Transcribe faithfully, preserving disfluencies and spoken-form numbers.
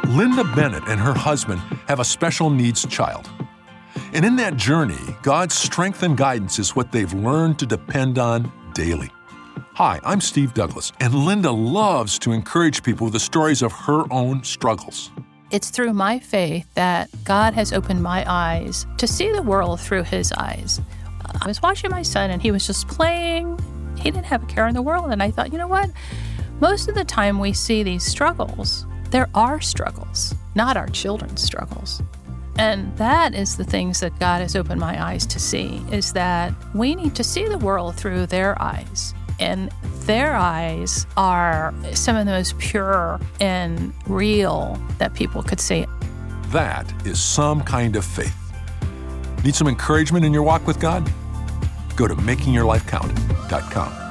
Linda Bennett and her husband have a special needs child. And in that journey, God's strength and guidance is what they've learned to depend on daily. Hi, I'm Steve Douglas, and Linda loves to encourage people with the stories of her own struggles. It's through my faith that God has opened my eyes to see the world through his eyes. I was watching my son, and he was just playing. He didn't have a care in the world, and I thought, you know what? Most of the time we see these struggles, they're our struggles, not our children's struggles. And that is the things that God has opened my eyes to see, is that we need to see the world through their eyes. And their eyes are some of the most pure and real that people could see. That is some kind of faith. Need some encouragement in your walk with God? Go to making your life count dot com.